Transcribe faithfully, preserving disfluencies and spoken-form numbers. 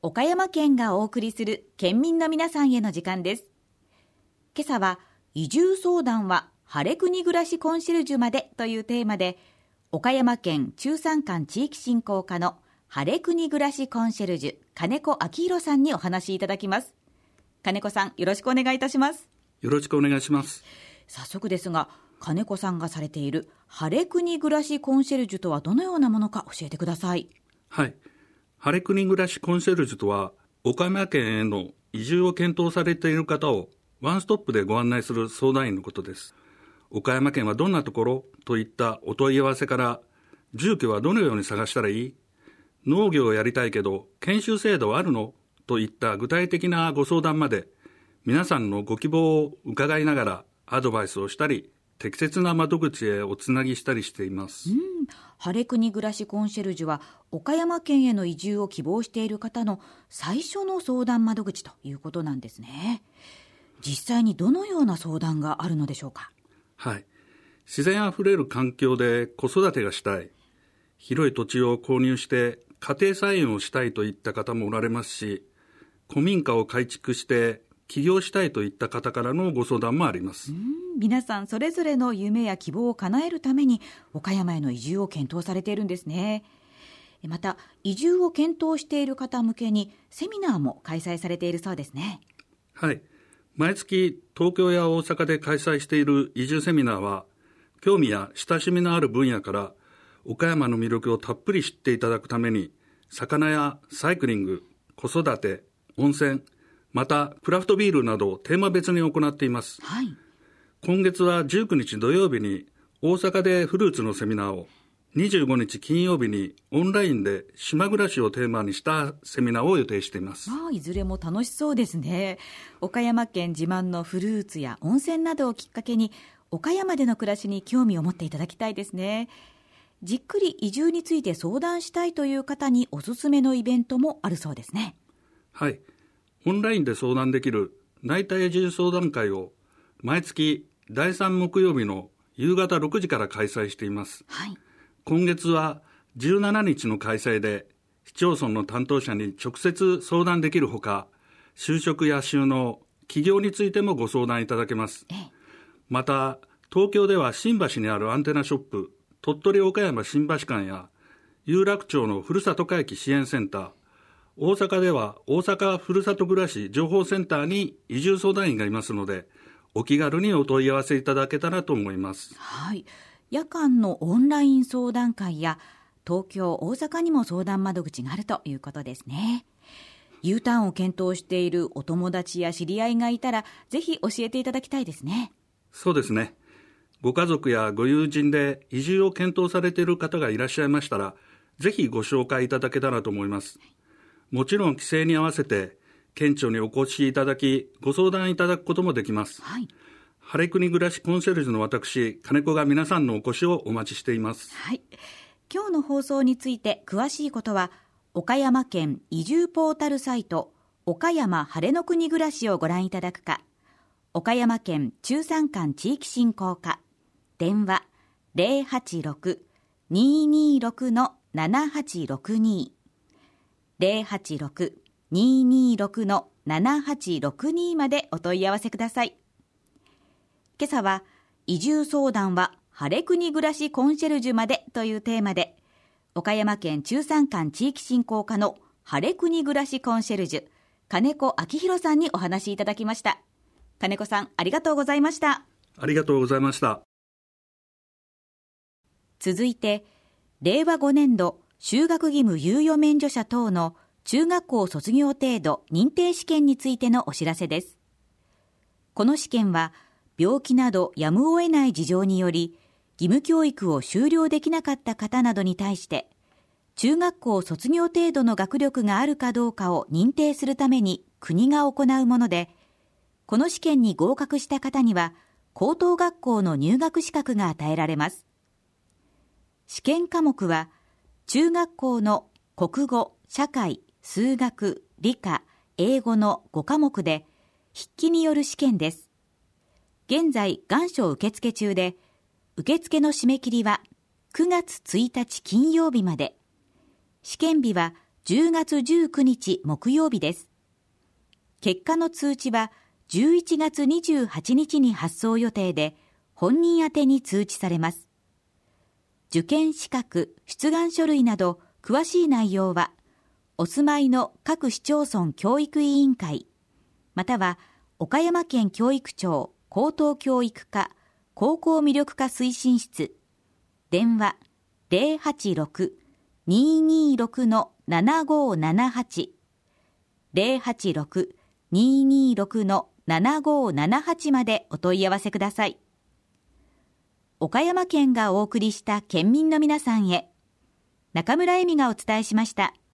岡山県がお送りする県民の皆さんへの時間です。今朝は移住相談は晴れ国暮らしコンシェルジュまでというテーマで、岡山県中山間地域振興課の晴れ国暮らしコンシェルジュ金子明弘さんにお話しいただきます。金子さん、よろしくお願いいたします。 よろしくお願いします。 早速ですが、金子さんがされている晴れ国暮らしコンシェルジュとはどのようなものか教えてください。 はい、晴れ国暮らしコンシェルジュとは、岡山県への移住を検討されている方をワンストップでご案内する相談員のことです。岡山県はどんなところといったお問い合わせから、住居はどのように探したらいい、農業をやりたいけど研修制度はあるのといった具体的なご相談まで、皆さんのご希望を伺いながらアドバイスをしたり、適切な窓口へおつなぎしたりしています。 うん、晴れ国暮らしコンシェルジュは岡山県への移住を希望している方の最初の相談窓口ということなんですね。実際にどのような相談があるのでしょうか。 はい、自然あふれる環境で子育てがしたい、広い土地を購入して家庭菜園をしたいといった方もおられますし、古民家を改築して起業したいといった方からのご相談もあります。 うん、皆さんそれぞれの夢や希望を叶えるために岡山への移住を検討されているんですね。また、移住を検討している方向けにセミナーも開催されているそうですね。 はい、毎月東京や大阪で開催している移住セミナーは、興味や親しみのある分野から岡山の魅力をたっぷり知っていただくために、魚やサイクリング、子育て、温泉、またクラフトビールなどテーマ別に行っています。 はい、 今月はじゅうくにち土曜日に大阪でフルーツのセミナーを、にじゅうごにち金曜日にオンラインで島暮らしをテーマにしたセミナーを予定しています。 ああ、いずれも楽しそうですね。岡山県自慢のフルーツや温泉などをきっかけに岡山での暮らしに興味を持っていただきたいですね。じっくり移住について相談したいという方におすすめのイベントもあるそうですね。 はい、オンラインで相談できる内田移住相談会を毎月だいさん木曜日の夕方ろくじから開催しています。 はい、 今月はじゅうしちにちの開催で、市町村の担当者に直接相談できるほか、就職や就農、起業についてもご相談いただけます。 ええ、 また、東京では新橋にあるアンテナショップ、鳥取岡山新橋館や有楽町のふるさと回帰支援センター、大阪では大阪ふるさと暮らし情報センターに移住相談員がいますので、お気軽にお問い合わせいただけたらと思います。 はい、夜間のオンライン相談会や東京、大阪にも相談窓口があるということですね。U ターンを検討しているお友達や知り合いがいたら、ぜひ教えていただきたいですね。 そうですね。ご家族やご友人で移住を検討されている方がいらっしゃいましたら、ぜひご紹介いただけたらと思います。もちろん規制に合わせて県庁にお越しいただき、ご相談いただくこともできます。 はい、 晴れ国暮らしコンシェルジュの私、金子が皆さんのお越しをお待ちしています。 はい、今日の放送について詳しいことは、岡山県移住ポータルサイト、岡山晴れの国暮らしをご覧いただくか、岡山県中山間地域振興課、電話 ゼロはちろく にーにーろく ななはちろくに ゼロはちろく にーにーろく ななはちろくに までお問い合わせください。今朝は移住相談は晴れ国暮らしコンシェルジュまでというテーマで、岡山県中山間地域振興課の晴れ国暮らしコンシェルジュ金子明弘さんにお話しいただきました。金子さん、ありがとうございました。 ありがとうございました。 続いて、れいわごねんど就学義務猶予免除者等の中学校卒業程度認定試験についてのお知らせです。この試験は病気などやむを得ない事情により義務教育を修了できなかった方などに対して、中学校卒業程度の学力があるかどうかを認定するために国が行うもので、この試験に合格した方には高等学校の入学資格が与えられます。試験科目は中学校の国語、社会、数学、理科、英語のごかもくで筆記による試験です。現在願書受付中で、受付の締め切りはくがつついたち金曜日まで、試験日はじゅうがつじゅうくにち木曜日です。結果の通知はじゅういちがつにじゅうはちにちに発送予定で、本人宛てに通知されます。受験資格、出願書類など詳しい内容は、お住まいの各市町村教育委員会、または岡山県教育庁高等教育課高校魅力化推進室、電話 ゼロはちろく にーにーろく ななごーななはち ゼロはちろく にーにーろく ななごーななはち までお問い合わせください。岡山県がお送りした県民の皆さんへ、中村恵美がお伝えしました。